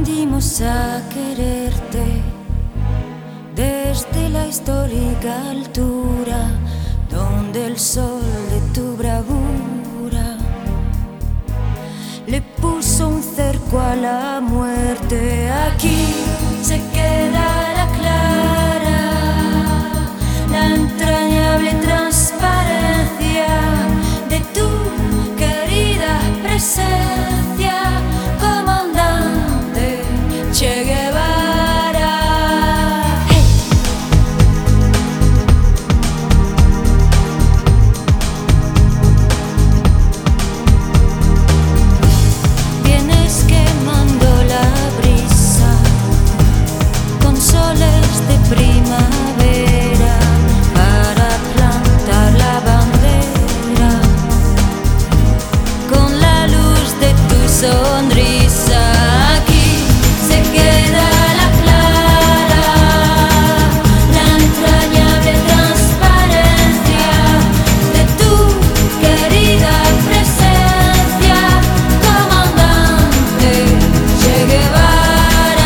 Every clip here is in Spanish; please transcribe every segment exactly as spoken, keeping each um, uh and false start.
aprendimos a quererte desde la histórica altura donde el sol de tu bravura le puso un cerco a la muerte. Aquí se quedará clara la entrañable transparencia de tu querida presencia, comandante Che Guevara. Hey. Vienes quemando la brisa con soles de primavera para plantar la bandera con la luz de tu sonrisa. Aquí se queda la clara la entrañable transparencia de tu querida presencia, comandante Che Guevara.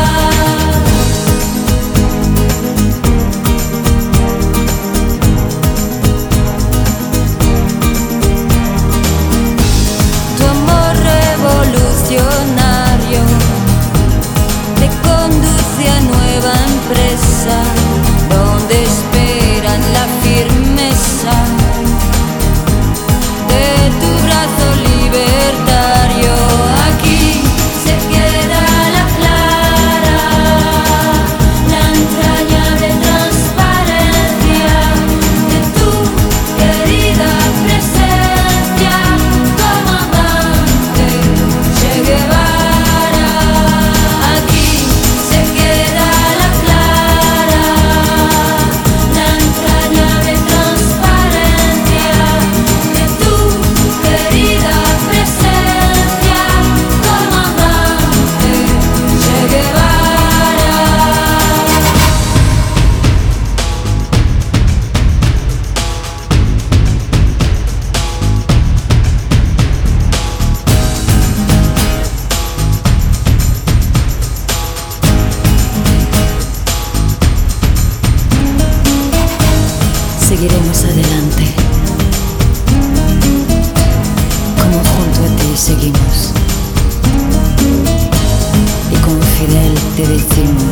Tu amor revolucionario te conduce a nueva empresa donde esperan la firmeza de tu brazo libertario. Aquí se queda la clara la entrañable transparencia de tu querida presencia, comandante Che Guevara. Aquí se queda la clara la entrañable transparencia de tu querida presencia, comandante Che Guevara. Seguiremos adelante, como junto a ti seguimos, y con Fidel te decimos: